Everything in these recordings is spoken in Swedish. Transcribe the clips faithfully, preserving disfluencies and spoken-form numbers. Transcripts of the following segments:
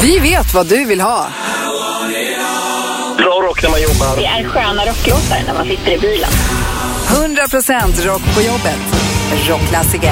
Vi vet vad du vill ha. Bra rock när man jobbar. Det är sköna rocklåtar när man sitter i bilen. hundra procent rock på jobbet. Rockklassiker.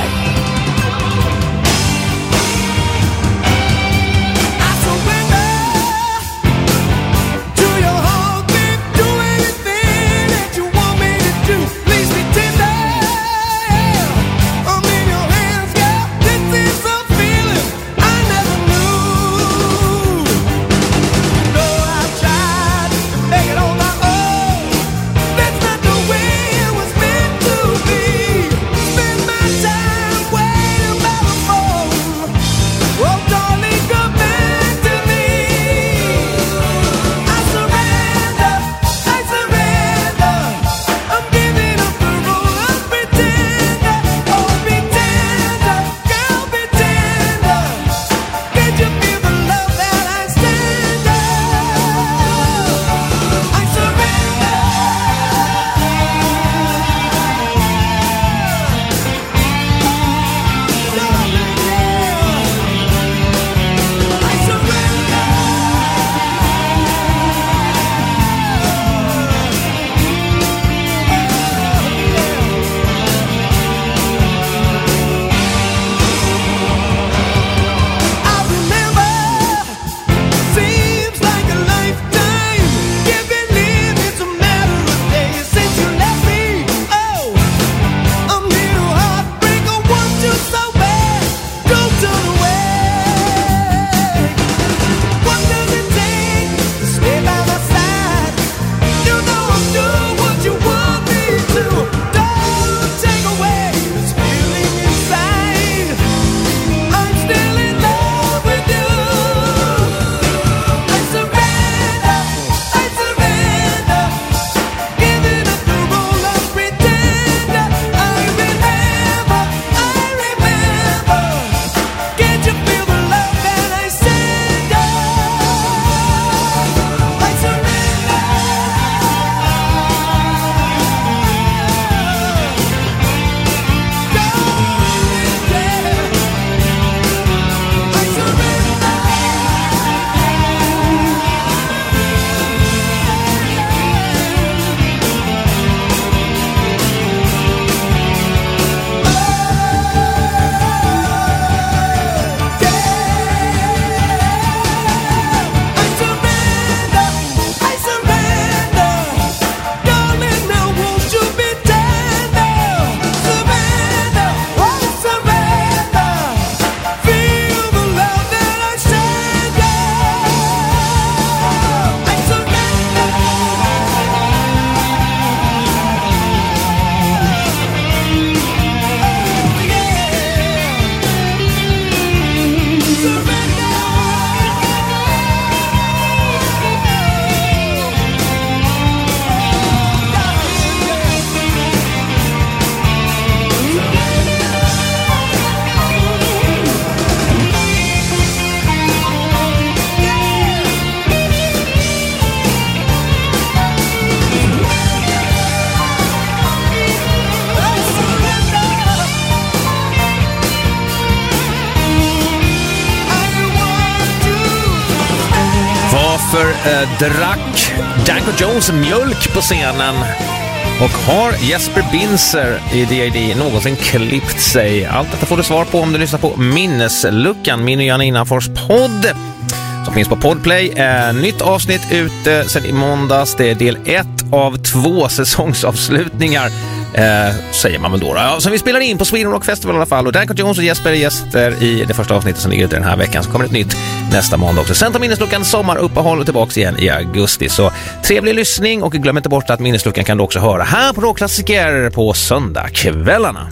Eh, drack Danko Jones mjölk på scenen och har Jesper Binzer i D I D någonsin klippt sig? Allt detta får du svar på om du lyssnar på Minnesluckan, min och Janina Fors podd som finns på Podplay. Eh, nytt avsnitt ute sedan i måndags. Det är del ett av två säsongsavslutningar. Eh, säger man väl då. Ja, så vi spelar in på Sweden Rock Festival i alla fall. Och Danko Jones och Jesper är gäster i det första avsnittet som ligger ute den här veckan. Så kommer ett nytt nästa måndag också. Sen tar Minnesluckan sommaruppehåll och tillbaka igen i augusti. Så trevlig lyssning och glöm inte bort att Minnesluckan kan du också höra här på Rockklassiker på söndagskvällarna.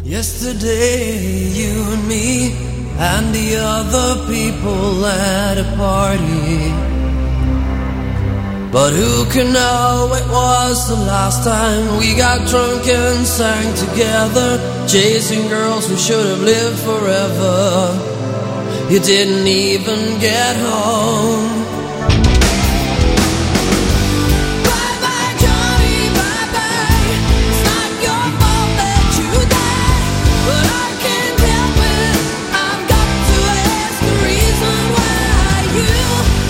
Yesterday you and me and the other people at a party. But who can know it was the last time we got drunk and sang together, chasing girls who should have lived forever. You didn't even get home. You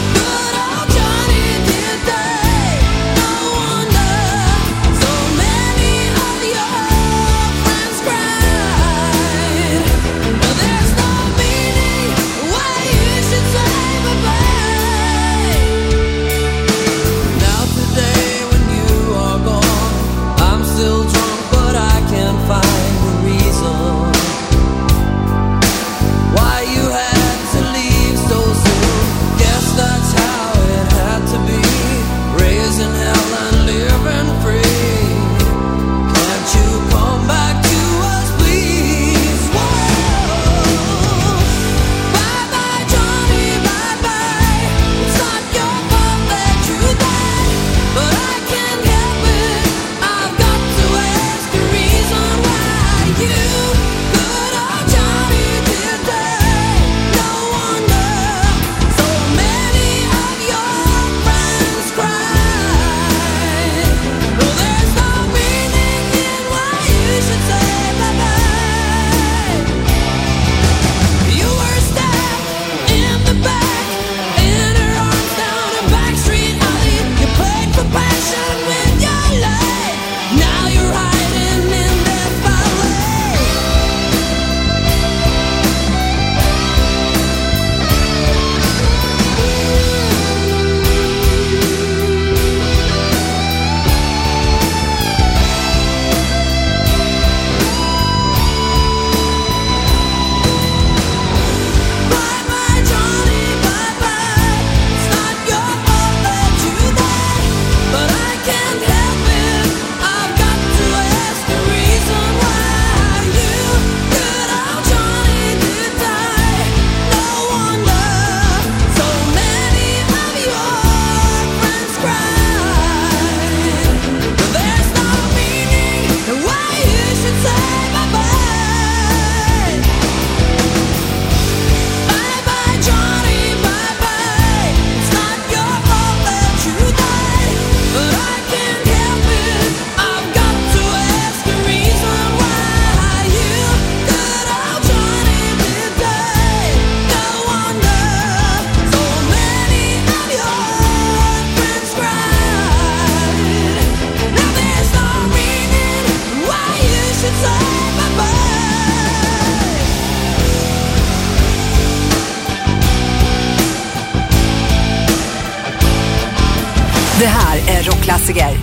Det här är Rockklassiker.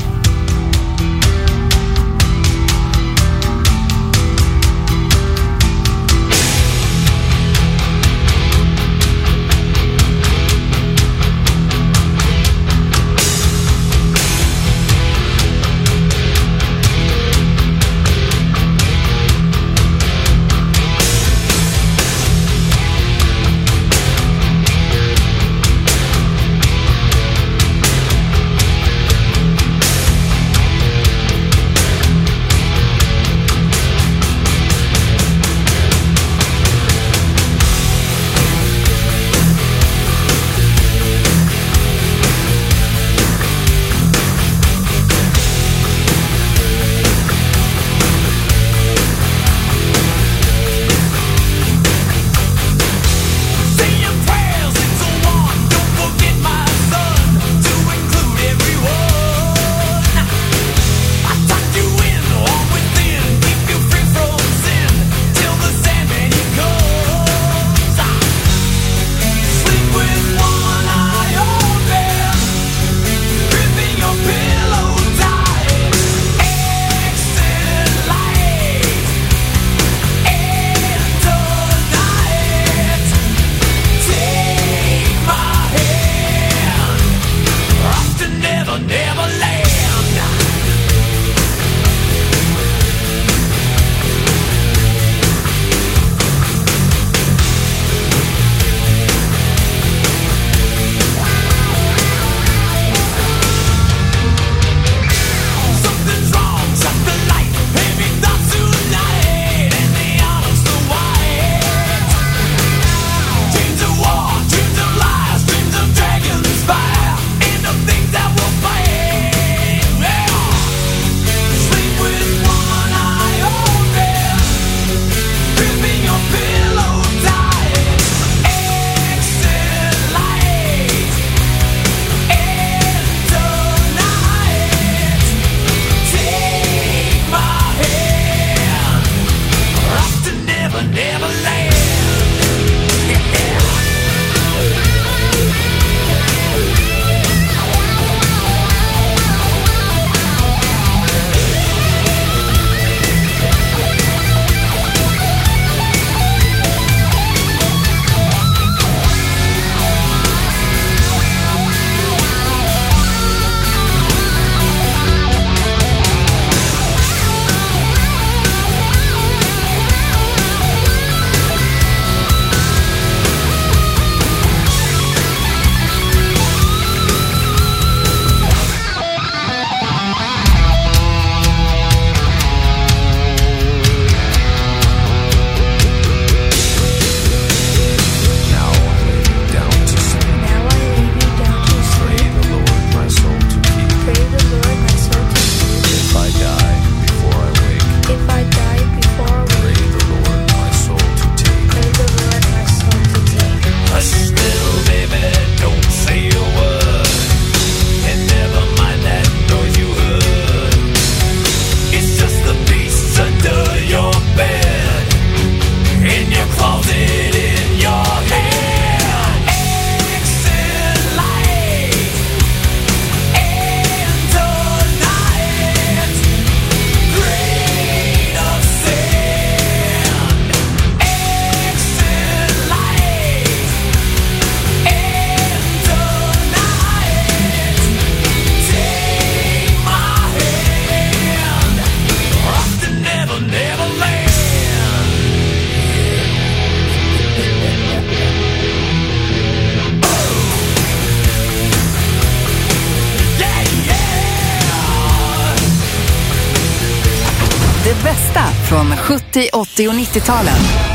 Det bästa från sjuttio-, åttio- och nittio-talen.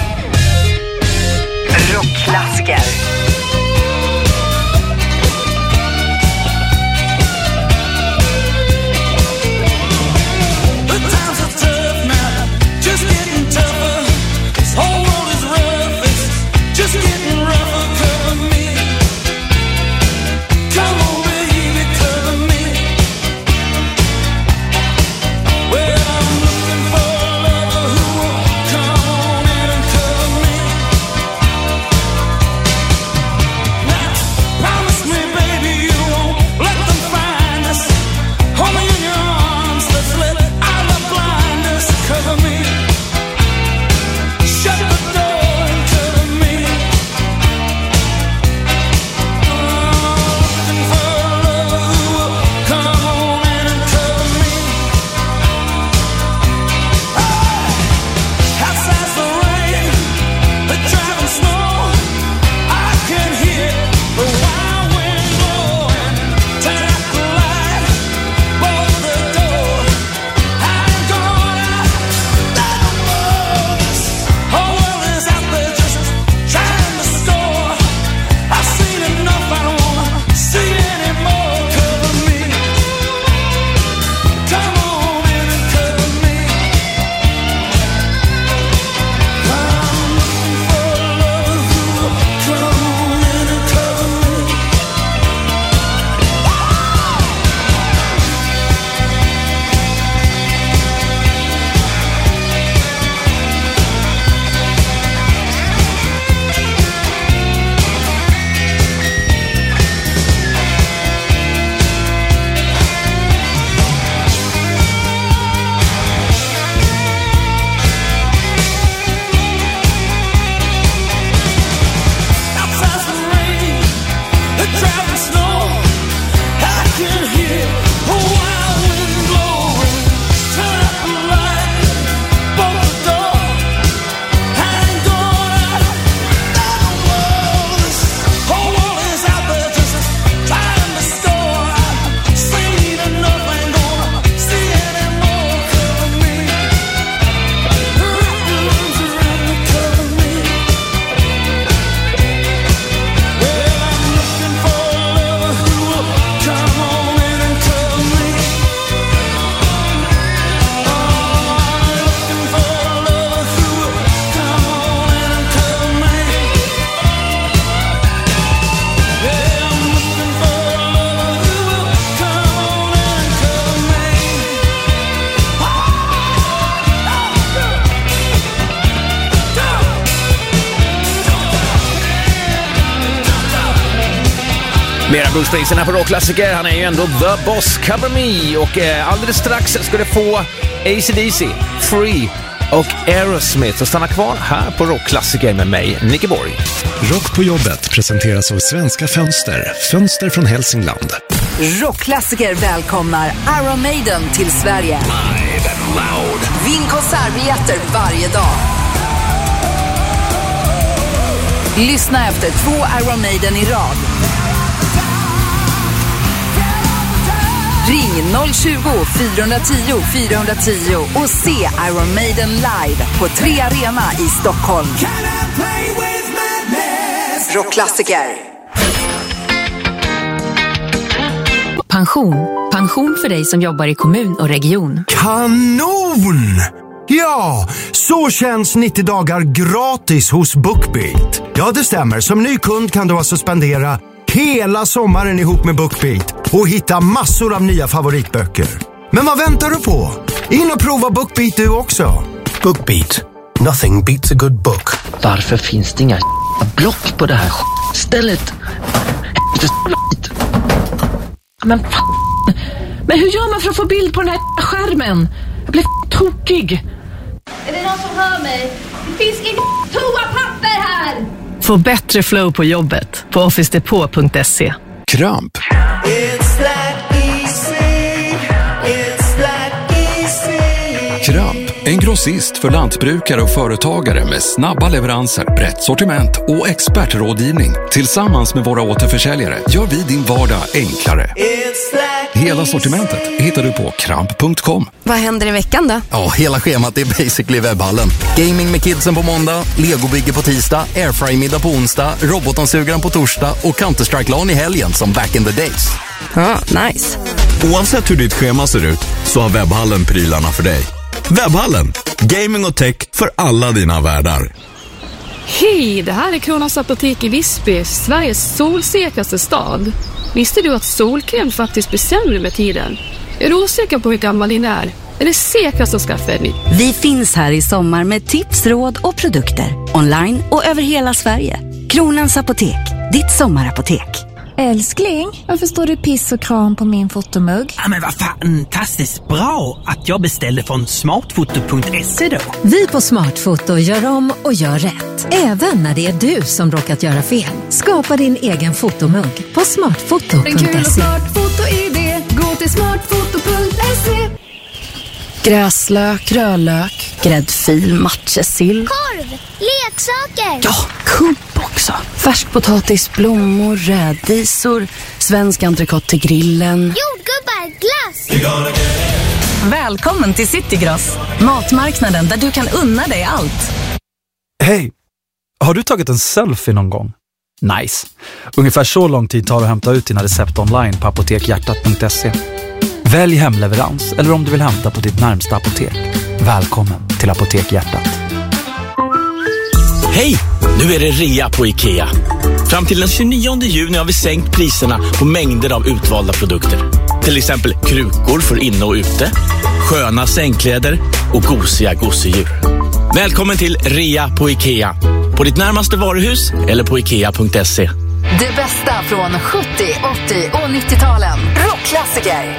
Rockklassiker. Flera Bruce Springsteen här på Rockklassiker. Han är ju ändå The Boss, Cover Me. Och eh, alldeles strax ska du få A C D C, Free och Aerosmith. Så stanna kvar här på Rockklassiker med mig, Nicky Borg. Rock på jobbet presenteras av Svenska Fönster. Fönster från Hälsingland. Rockklassiker välkomnar Iron Maiden till Sverige. Live and loud. Vinn konsertbiljetter varje dag. Lyssna efter två Iron Maiden i rad. Ring noll tjugo, fyra tio, fyra tio och se Iron Maiden live på Tre Arena i Stockholm. Rockklassiker. Pension. Pension för dig som jobbar i kommun och region. Kanon! Ja, så känns nittio dagar gratis hos BookBeat. Ja, det stämmer. Som ny kund kan du alltså spendera hela sommaren ihop med BookBeat och hitta massor av nya favoritböcker. Men vad väntar du på? In och prova BookBeat du också. BookBeat. Nothing beats a good book. Varför finns det inga block på det här stället? Men fan. Men hur gör man för att få bild på den här skärmen? Jag blev tokig. Är det någon som hör mig? Det finns inget toapapper här! Få bättre flow på jobbet på office depot punkt se. Kramp. Kramp, en grossist för lantbrukare och företagare med snabba leveranser, brett sortiment och expertrådgivning. Tillsammans med våra återförsäljare gör vi din vardag enklare. Hela sortimentet hittar du på kramp punkt com. Vad händer i veckan då? Ja, hela schemat är basically webbhallen. Gaming med kidsen på måndag, legobygge på tisdag, airfryer-middag på onsdag, robotdammsugaren på torsdag och Counter-Strike-lan i helgen som back in the days. Ja, nice. Oavsett hur ditt schema ser ut så har webbhallen prylarna för dig. Webbhallen, gaming och tech för alla dina världar. Hej, det här är Kronans apotek i Visby, Sveriges solsäkraste stad. Visste du att solkräm faktiskt blir sämre med tiden? Är du osäker på hur gammal din är? Är det säkrast att skaffa dig? Vi finns här i sommar med tips, råd och produkter. Online och över hela Sverige. Kronans apotek, ditt sommarapotek. Älskling, varför står det piss och kram på min fotomugg? Ja, men vad fantastiskt bra att jag beställde från smartfoto punkt se då. Vi på Smartfoto gör om och gör rätt. Även när det är du som råkat göra fel. Skapa din egen fotomugg på smartfoto punkt se. En kul och smartfoto-idé. Gå till smartfoto punkt se. Gräslök, rödlök, gräddfil, matjessill. Korv, leksaker. Ja, kubb också. Färskpotatis, blommor, rädisor, svensk entrecote till grillen. Jordgubbar, glass. Välkommen till Citygross. Matmarknaden där du kan unna dig allt. Hej, har du tagit en selfie någon gång? Nice. Ungefär så lång tid tar det att hämta ut dina recept online på apotek hjärtat punkt se. Välj hemleverans eller om du vill hämta på ditt närmsta apotek. Välkommen till Apotek Hjärtat. Hej! Nu är det rea på IKEA. Fram till den tjugonionde juni har vi sänkt priserna på mängder av utvalda produkter. Till exempel krukor för inne och ute, sköna sängkläder och gosiga gosedjur. Välkommen till rea på IKEA. På ditt närmaste varuhus eller på ikea punkt se. Det bästa från sjuttio, åttio och nittio-talen. Rockklassiker.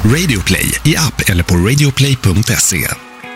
Radio Play i app eller på radioplay punkt se.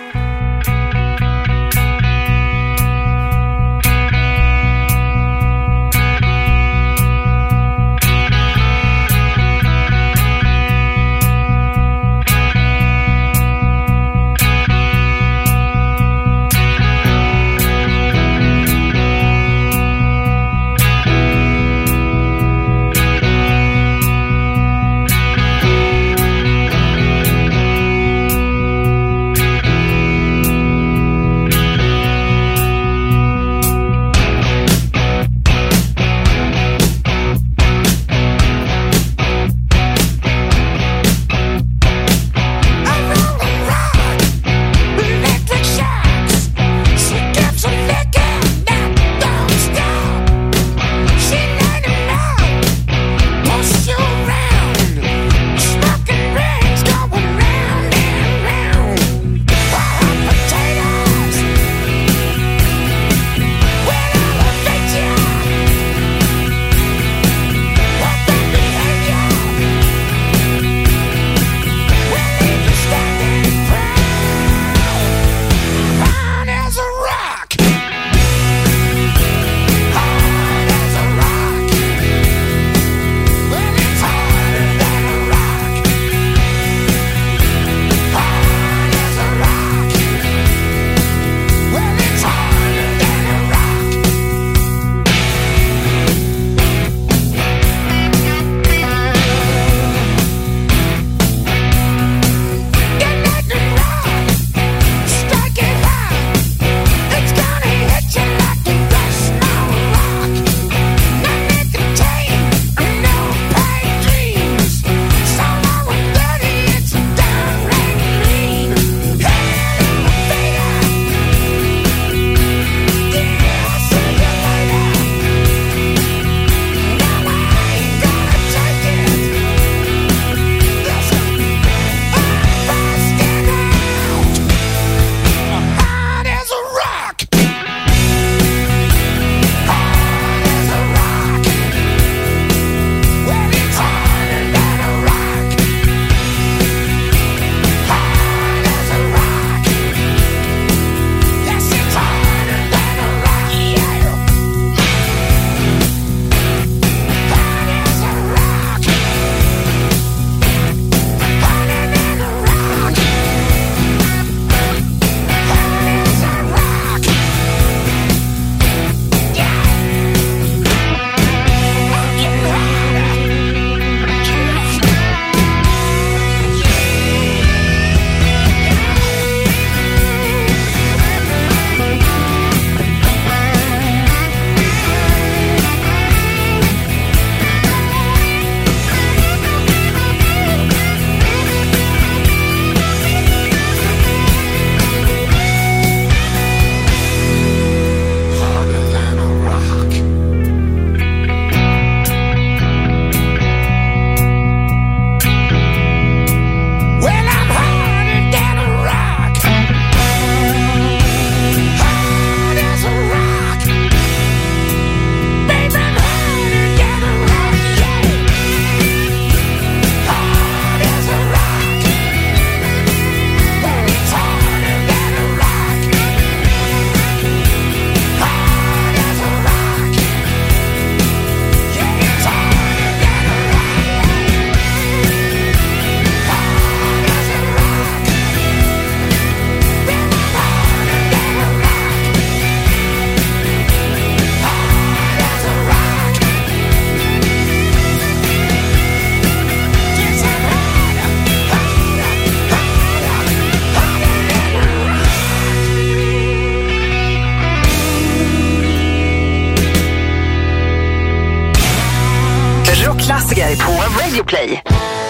Klassiker på Radio Play.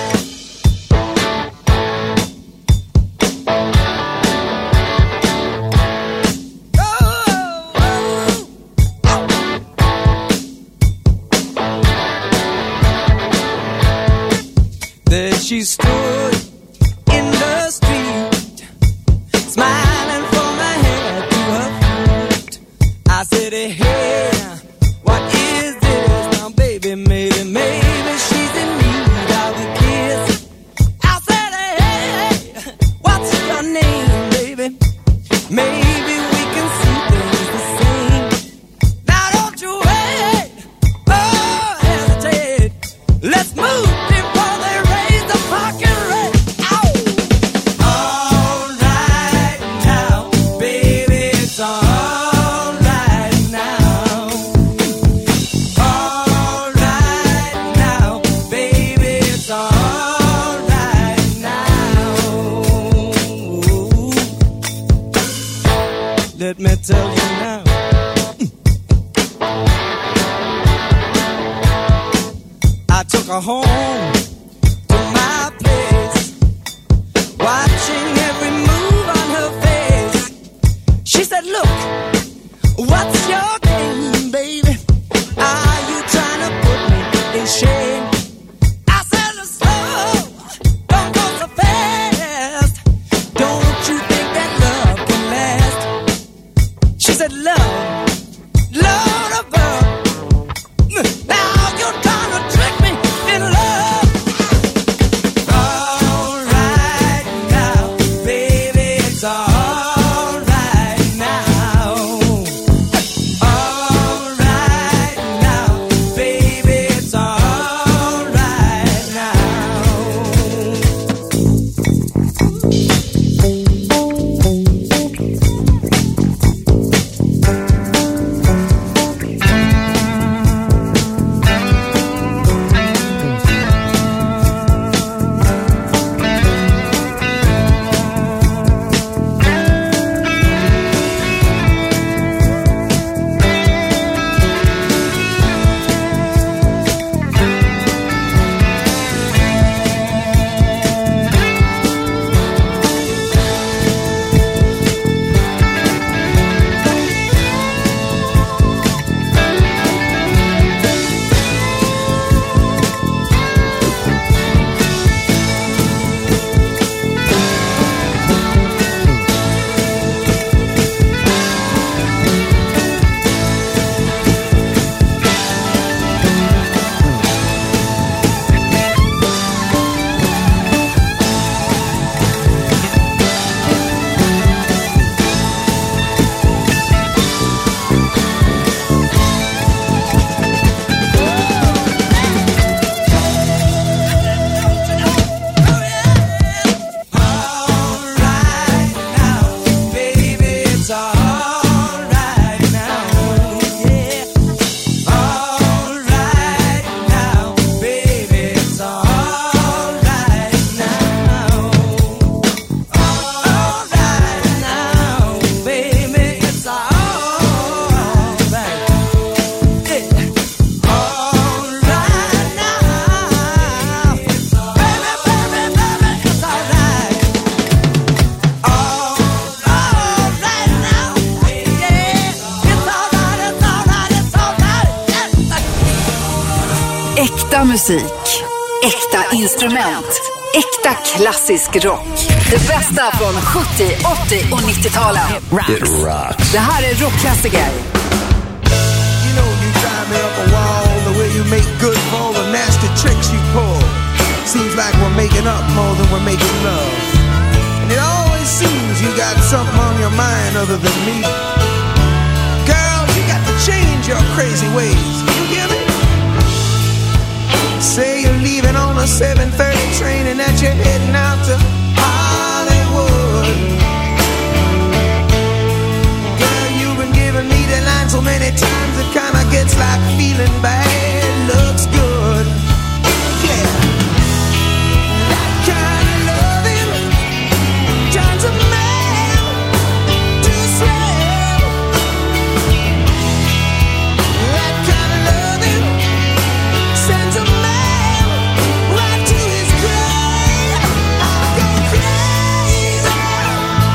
There she stood in the street, smiling from her head to her feet. I said, hey, what is this now, baby? Maybe, maybe she's in need of a kiss. maybe we can see things the same. Now don't you wait, oh hesitate. Let's move before they raise the fucking rate. Ow! All right now, baby, it's all right now. All right now, baby, it's all right now. Let me tell you now. I took her home to my place, watching every move on her face. She said, look, what's your game, baby? Are you trying to put me in shame? I said, slow, don't go so fast. Don't you think that love can last? She said, love, Lord above. Now you're trying to trick me in love. All right now, baby, it's all right now. All right now, baby, it's all right now. Äkta musik, äkta instrument, äkta klassisk rock. Det bästa från sjuttio, åttio och nittio-talen. It rocks. Det här är rockklassiker. You know you drive me up a wall, the way you make good for all the nasty tricks you pull. Seems like we're making up more than we're making love. And it always seems you got something on your mind other than me. Girl, you got to change your crazy ways. You hear me? Say you're leaving on a seven thirty train and that you're heading out to Hollywood. Girl, you've been giving me the line so many times it kinda gets like feeling bad looks good. Yeah. That kind of loving turns a man to slave. That kind of loving sends a man right to his grave. I'll go crazy.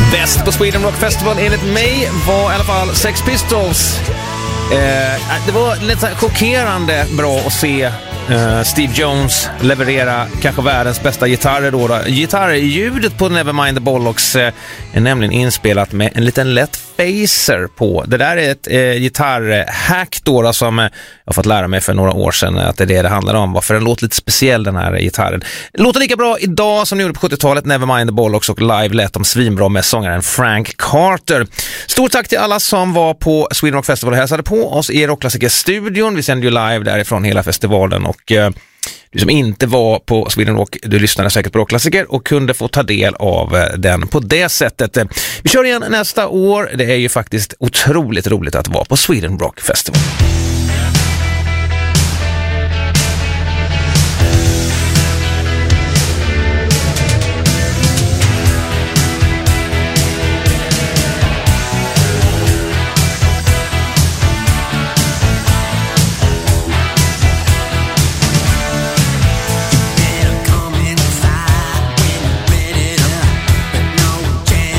Bäst på Sweden Rock Festival enligt mig var i alla fall Sex Pistols. Eh, det var lite chockerande bra att se Uh, Steve Jones leverera kanske världens bästa gitarrer då, då. Gitarrljudet på Nevermind the Bollocks uh, är nämligen inspelat med en liten lätt phaser på. Det där är ett uh, gitarrhack då, då som uh, jag har fått lära mig för några år sedan att det är det det handlar om. Varför den låter lite speciell, den här gitarren. Låter lika bra idag som den gjorde på sjuttiotalet, Nevermind the Bollocks, och live lät de svinbra med sångaren Frank Carter. Stort tack till alla som var på Sweden Rock Festival och hälsade på oss i Rockklassiker-studion. Vi sänder ju live därifrån hela festivalen. Och eh, du som inte var på Sweden Rock, du lyssnade säkert på Rockklassiker och kunde få ta del av eh, den på det sättet. Vi kör igen nästa år. Det är ju faktiskt otroligt roligt att vara på Sweden Rock Festival.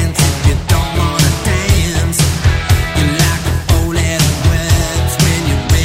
When you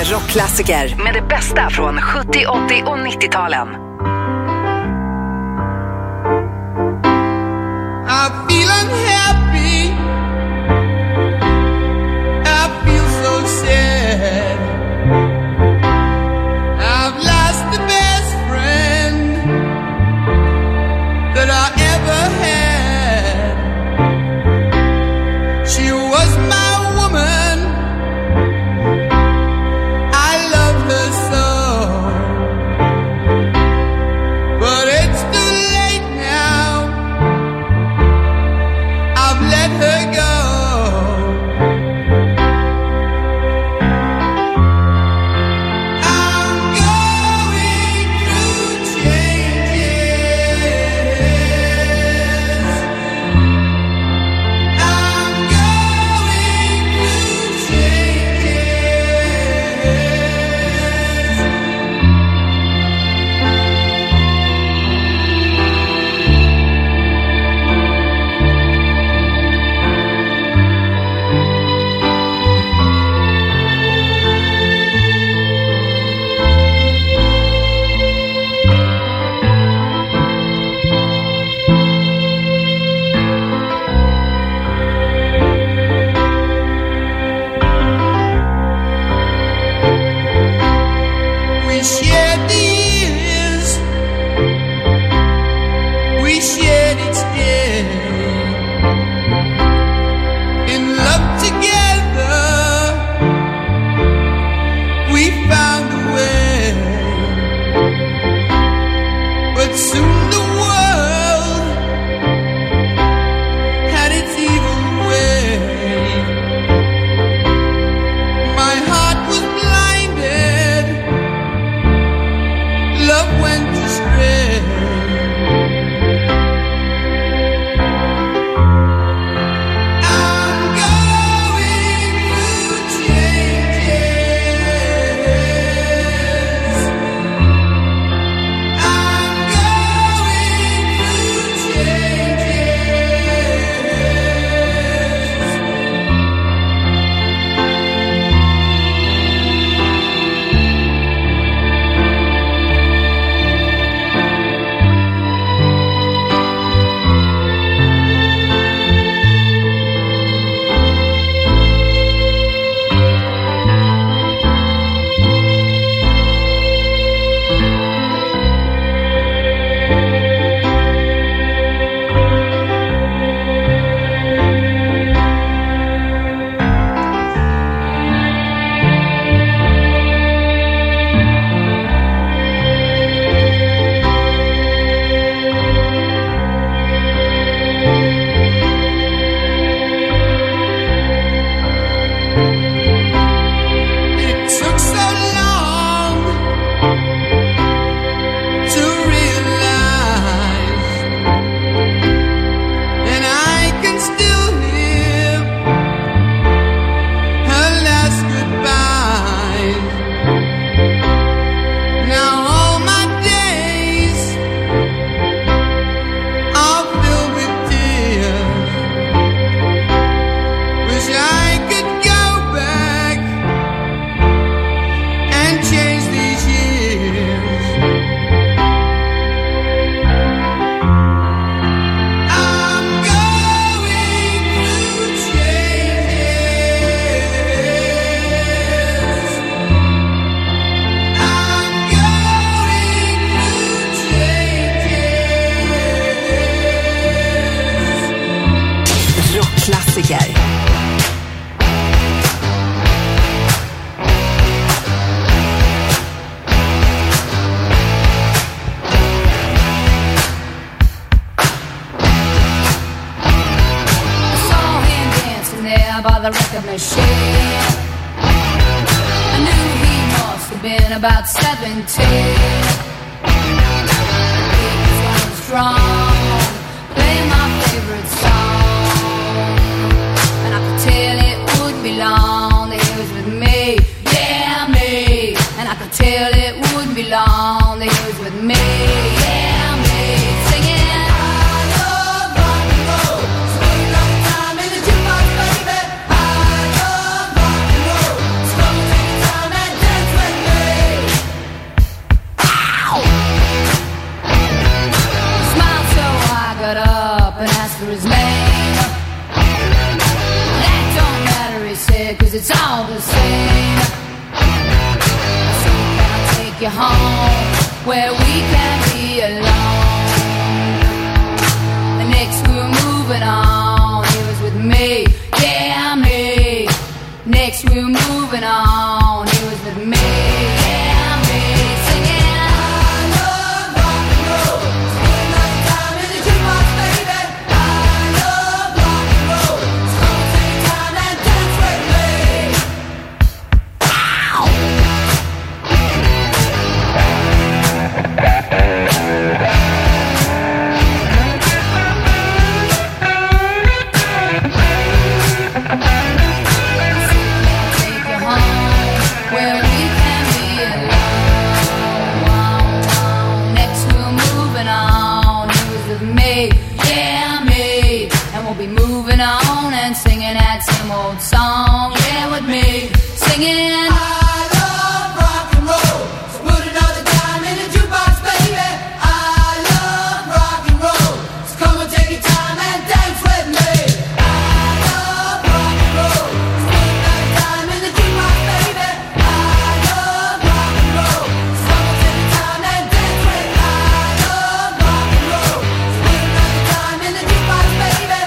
rockklassiker med det bästa från sjuttio, åttio och nittio-talen. I feel unhappy. I feel so sad. I've lost the best friend that I ever had. She was my woman. I loved her so. But it's too late now. I've let her go. About seventeen, he was strong, playing my favorite song, and I could tell it wouldn't be long that he was with me, yeah me, and I could tell it wouldn't be long that he was with me, yeah me, singing. I love rock and roll, spending all the time in the jukebox, baby. I love rock and roll, spending all the time at dance. where we can be alone. The next we're moving on. It was with me, yeah, me. Next we're moving on. It was with me, yeah, me. Singing, I love rock and roll. Spend another time in the jukebox, baby. I love rock and roll. So take time and dance with me. Ow! Moving on and singing that same old song, yeah, with me, singing I love rock and roll, so put another time in the jukebox, baby. I love rock and roll, so come and take your time and dance with me. I love rock and roll, so put another time in the jukebox, baby. I love rock and roll, so come and take your time and dance with me. I love rock and roll, so put another time in the jukebox, baby.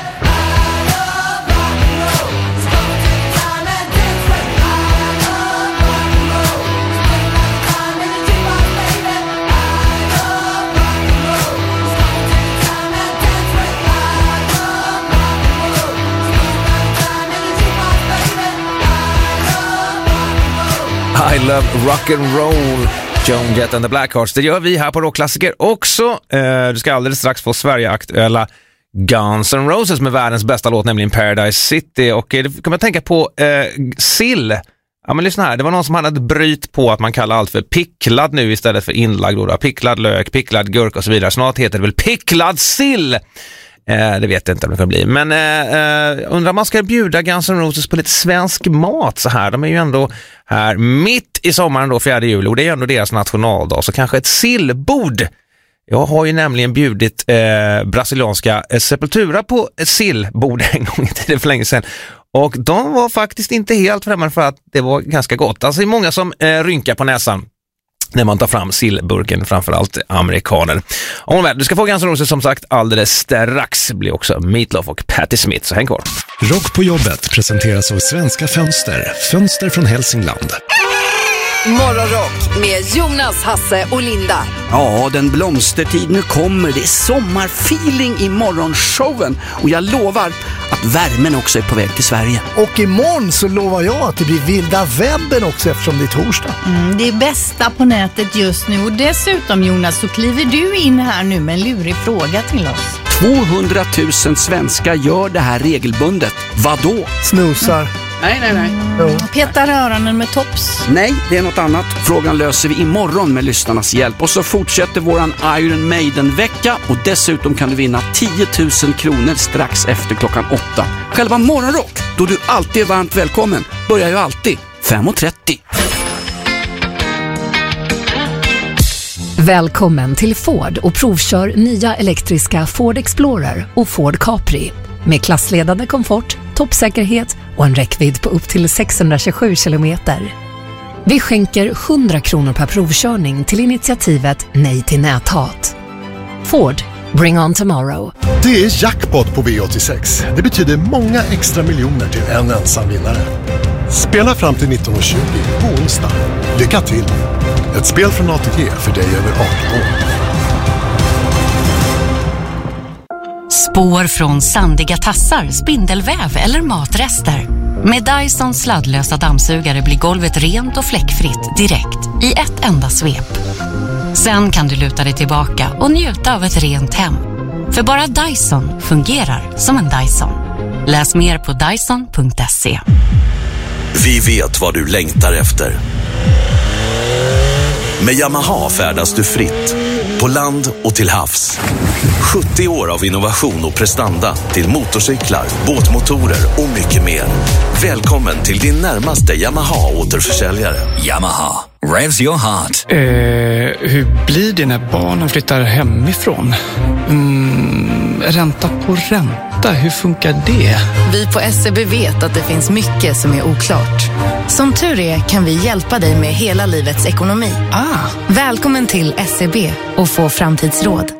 I love rock and roll, Joan Jett and the Blackhearts. Det gör vi här på Rockklassiker också. Eh, du ska alldeles strax få Sverige-aktuella Guns N' Roses med världens bästa låt, nämligen Paradise City. Och eh, det kan man tänka på eh, sill. Ja, men lyssna här. Det var någon som hade ett bryt på att man kallar allt för picklad nu istället för inlagd. Då. Picklad lök, picklad gurk och så vidare. Snart heter det väl picklad sill. Eh, det vet jag inte om det kan bli. Men eh, undrar om man ska bjuda Guns N' Roses på lite svensk mat så här. De är ju ändå här mitt i sommaren då, fjärde juli. Och det är ju ändå deras nationaldag. Så kanske ett sillbord. Jag har ju nämligen bjudit eh, brasilianska eh, Sepultura på ett sillbord en gång i tiden för länge sedan. Och de var faktiskt inte helt främmande för att det var ganska gott. Alltså det är många som eh, rynkar på näsan när man tar fram sillburken, framförallt amerikaner. Och du ska få Guns N' Roses som sagt alldeles strax. Blir också Meatloaf och Patti Smith, så häng kvar. Rock på jobbet presenteras av Svenska Fönster. Fönster från Hälsingland. Morgonrock med Jonas, Hasse och Linda. Ja, den blomstertid nu kommer. Det är sommarfeeling i morgonshowen. Och jag lovar att värmen också är på väg till Sverige. Och imorgon så lovar jag att det blir vilda webben också eftersom det är torsdag. Mm, det är bästa på nätet just nu. Och dessutom, Jonas, så kliver du in här nu med en lurig fråga till oss. tvåhundratusen svenskar gör det här regelbundet. Vadå? Snosar. Mm. Nej, nej, nej. Mm. Petar öronen med tops. Nej, det är något annat. Frågan löser vi imorgon med lyssnarnas hjälp. Och så fortsätter våran Iron Maiden-vecka. Och dessutom kan du vinna tio tusen kronor strax efter klockan åtta. Själva morgonrock, då du alltid är varmt välkommen, börjar ju alltid fem och trettio. Välkommen till Ford och provkör nya elektriska Ford Explorer och Ford Capri. Med klassledande komfort, toppsäkerhet och en räckvidd på upp till sexhundratjugosju kilometer. Vi skänker hundra kronor per provkörning till initiativet Nej till näthat. Ford, bring on tomorrow. Det är jackpot på V åttiosex. Det betyder många extra miljoner till en ensam vinnare. Spela fram till nitton tjugo på onsdag. Lycka till! Ett spel från A T G för dig över arton år. Spår från sandiga tassar, spindelväv eller matrester. Med Dyson sladdlösa dammsugare blir golvet rent och fläckfritt direkt i ett enda svep. Sen kan du luta dig tillbaka och njuta av ett rent hem. För bara Dyson fungerar som en Dyson. Läs mer på dyson punkt se. Vi vet vad du längtar efter. Med Yamaha färdas du fritt. På land och till havs. sjuttio år av innovation och prestanda till motorcyklar, båtmotorer och mycket mer. Välkommen till din närmaste Yamaha-återförsäljare. Yamaha, revs your heart. Eh, hur blir det när barnen flyttar hemifrån? Mm, ränta på ränta. åtta, hur funkar det? Vi på S C B vet att det finns mycket som är oklart. Som tur är kan vi hjälpa dig med hela livets ekonomi. Ah. Välkommen till S C B och få framtidsråd.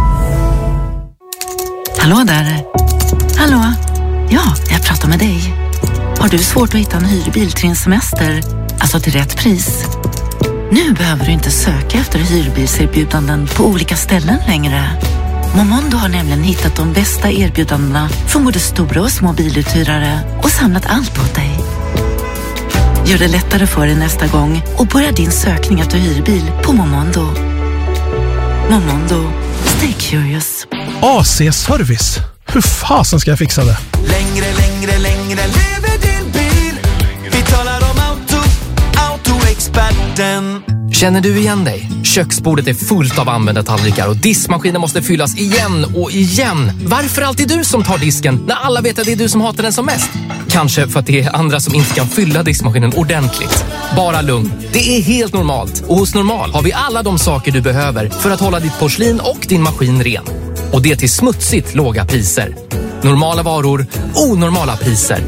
Hallå där. Hallå? Ja, jag pratar med dig. Har du svårt att hitta en hyrbil till din semester? Alltså till rätt pris? Nu behöver du inte söka efter hyrbilserbjudanden på olika ställen längre. Momondo har nämligen hittat de bästa erbjudandena från både stora och små biluthyrare och samlat allt åt dig. Gör det lättare för dig nästa gång och börja din sökning efter hyrbil på Momondo. Momondo. Stay curious. A C-service. Hur fasen ska jag fixa det? Längre, längre, längre lever din bil. Vi talar om auto, autoexperten. Känner du igen dig? Köksbordet är fullt av använda tallrikar och diskmaskinen måste fyllas igen och igen. Varför alltid du som tar disken när alla vet att det är du som hatar den som mest? Kanske för att det är andra som inte kan fylla diskmaskinen ordentligt. Bara lugn. Det är helt normalt. Och hos Normal har vi alla de saker du behöver för att hålla ditt porslin och din maskin ren. Och det till smutsigt låga priser. Normala varor, onormala priser.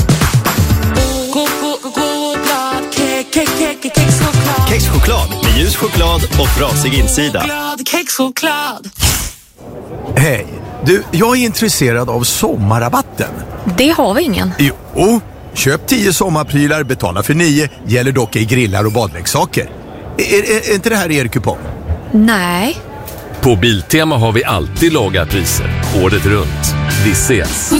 Kexchoklad med ljus choklad och frasig insida. Hej, du, jag är intresserad av sommarrabatten. Det har vi ingen. Jo, köp tio sommarprylar, betala för nio, gäller dock i grillar och badleksaker. Är, är, är inte det här er kupong? Nej. På Biltema har vi alltid låga priser, året runt. Vi ses.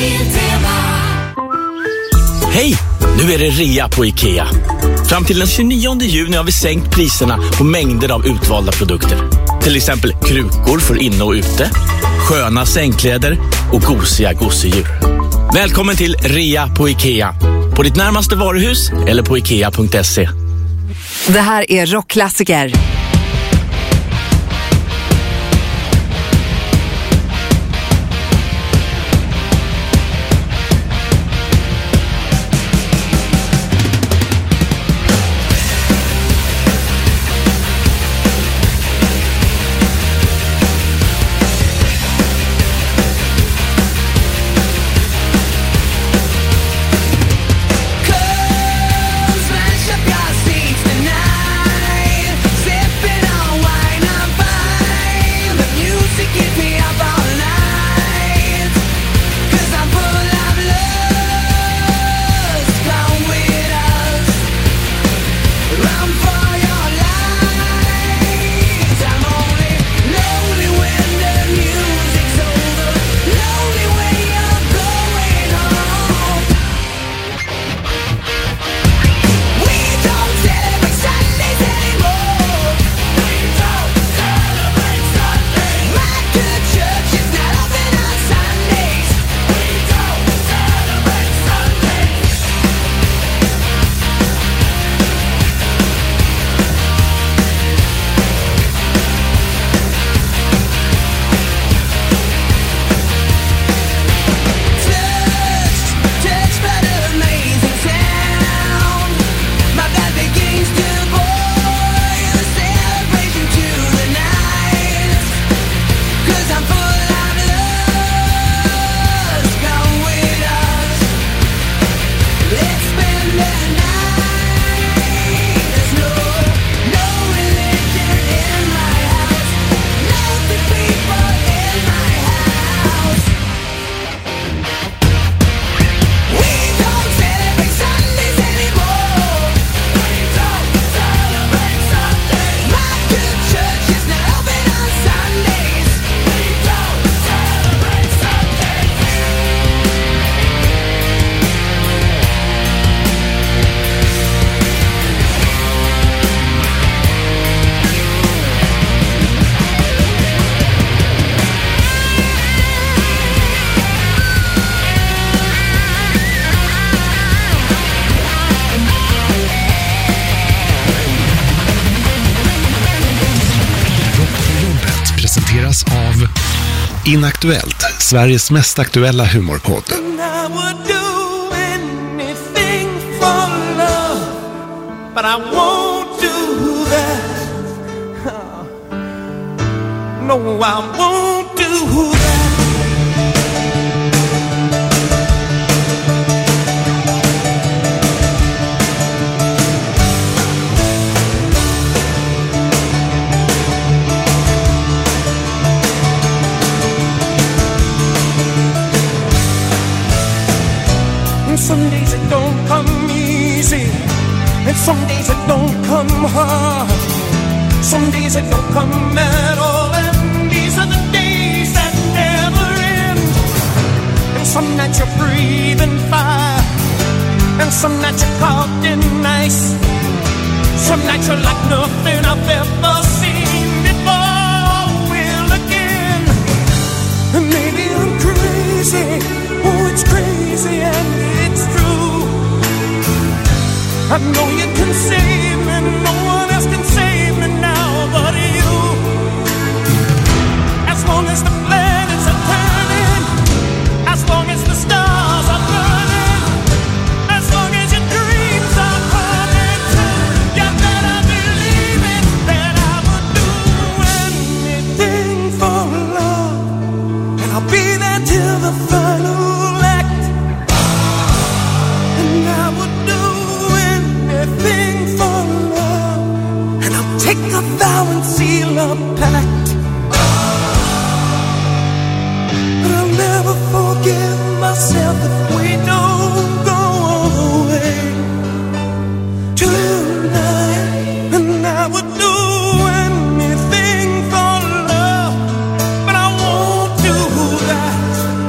Hej! Nu är det rea på IKEA. Fram till den tjugonionde juni har vi sänkt priserna på mängder av utvalda produkter. Till exempel krukor för inne och ute, sköna sängkläder och gosiga gosedjur. Välkommen till rea på IKEA. På ditt närmaste varuhus eller på ikea punkt se. Det här är rockklassiker. Av Inaktuellt, Sveriges mest aktuella humorpodd. But I won't do that. No, I won't do that. some days it don't come easy, and some days it don't come hard. Some days it don't come at all, and these are the days that never end. And some nights you're breathing fire, and some nights you're caught in ice. Some nights you're like nothing I've ever seen before. Will again, and maybe I'm crazy. Oh, it's crazy and it's true. I know you can save me, no one else can save me now but you. As long as the planets are turning, as long as the stars are burning, as long as your dreams are coming true, you better believe it, that I would do anything for love. And I'll be there till the final act. And I would do anything for love. And I'll take a vow and seal a pact. But I'll never forgive myself if we don't go away tonight. And I would do anything for love, but I won't do that.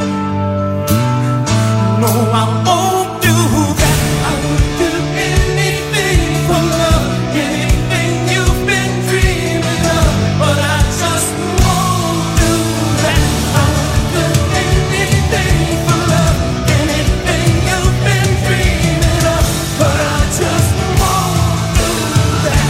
No, I won't do that. I would do anything for love, anything you've been dreaming of, but I just won't do that. I would do anything for love, anything you've been dreaming of, but I just won't do that.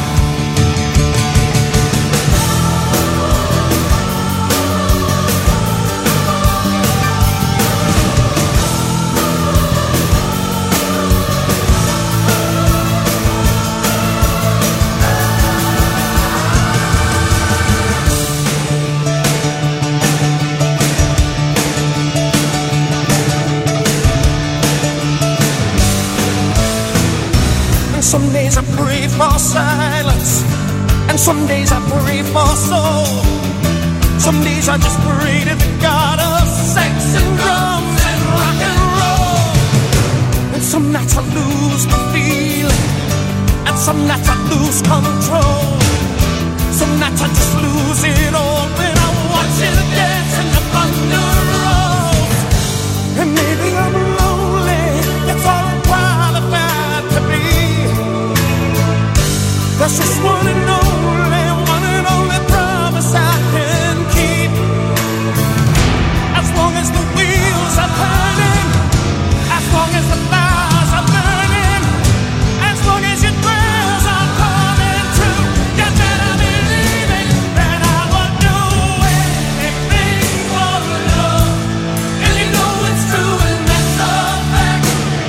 And some days I pray for silence, and some days I pray for soul. Some days I just pray to the God of sex and drums and rock and roll. And some nights I lose the feeling, and some nights I lose control. Some nights I just lose it all when I watch you dance in the thunder rolls. And maybe I'm lonely, that's all I'm qualified to be. That's just one and only, one and only promise I can keep. As long as the wheels are turning, as long as the fires are burning, as long as your prayers are coming true, you better believe it, that I will do anything for love. And you know it's true, and that's a fact.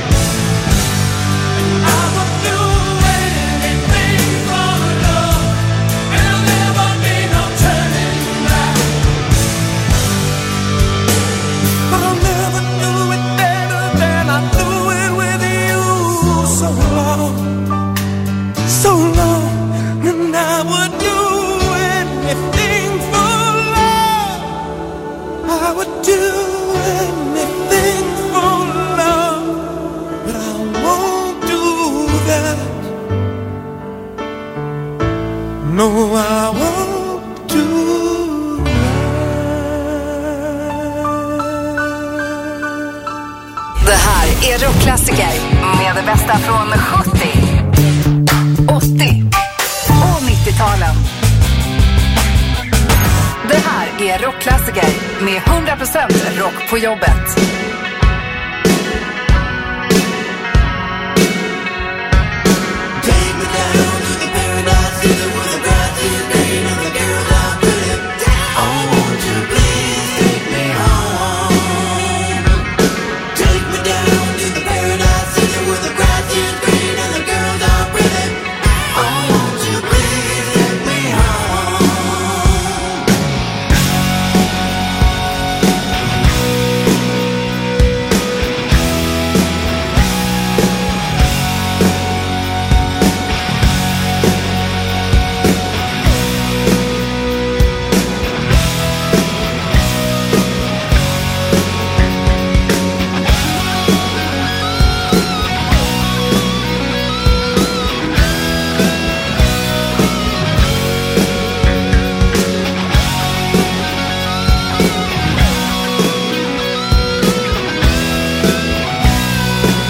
And I will do anything for love, and there'll never be no turning back. But I'll never do it better than I do it with you. So long, so long, and I would do anything for love. I would do anything for love, but I won't do that. No, I won't do Det här är rockklassiker med det bästa från sjuttio, åttio och nittio-talen. Det här är rockklassiker med hundra procent rock på jobbet.